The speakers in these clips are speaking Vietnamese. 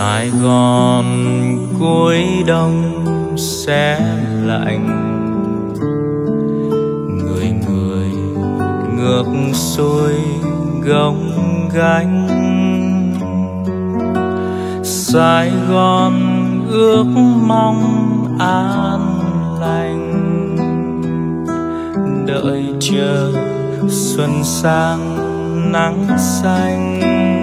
Sài Gòn cuối đông sẽ lạnh, người người ngược xuôi gồng gánh. Sài Gòn ước mong an lành, đợi chờ xuân sang nắng xanh.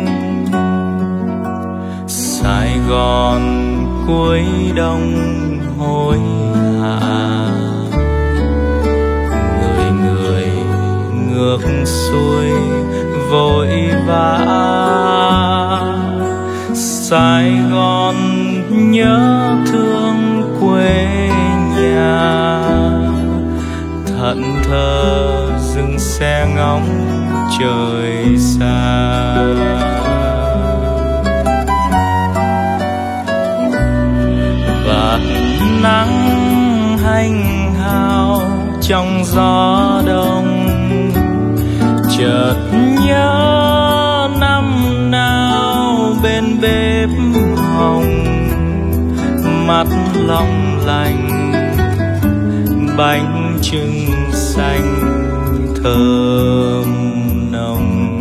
Sài Gòn cuối đông hối hả, người người ngược xuôi vội vã. Sài Gòn nhớ thương quê nhà, thẫn thờ dừng xe ngóng trời xa. Bạt nắng hanh hao trong gió đông, chợt nhớ năm nào bên bếp hồng. Mắt long lanh bánh trưng xanh thơm nồng.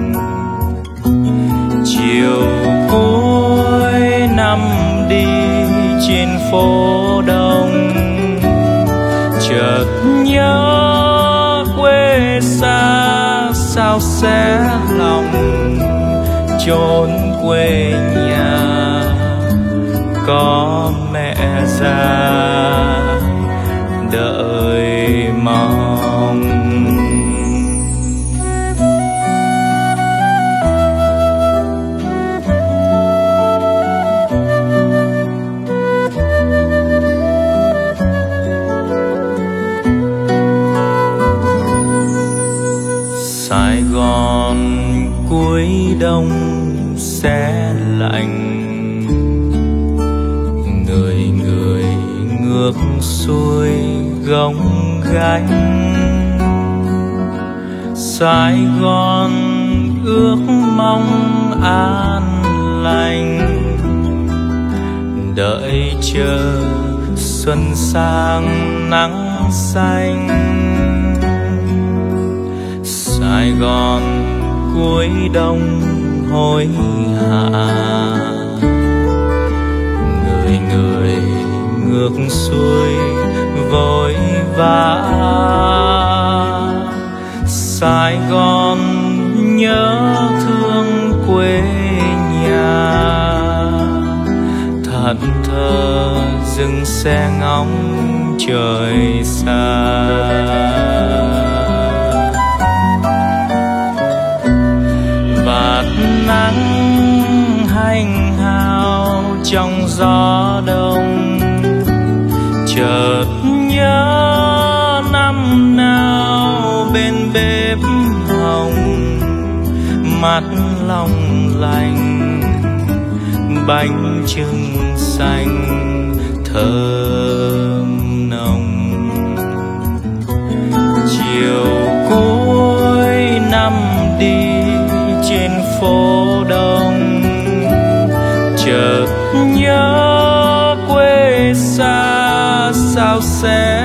Chiều cuối năm đi trên phố đông, chợt nhớ quê xa sao xé lòng. Chốn quê nhà có mẹ già đợi mong. Sài Gòn cuối đông sẽ lạnh, người người ngược xuôi gồng gánh. Sài Gòn ước mong an lành, đợi chờ xuân sang nắng xanh. Sài Gòn cuối đông hối hả, người người ngược xuôi vội vã. Sài Gòn nhớ thương quê nhà, thẫn thờ dừng xe ngóng trời xa. Bạt nắng hanh hao trong gió đông, chợt nhớ năm nào bên bếp hồng. Mắt long lanh bánh trưng xanh thơm nồng. Chiều cuối năm đi trên phố đông, chợt nhớ quê xa sao xe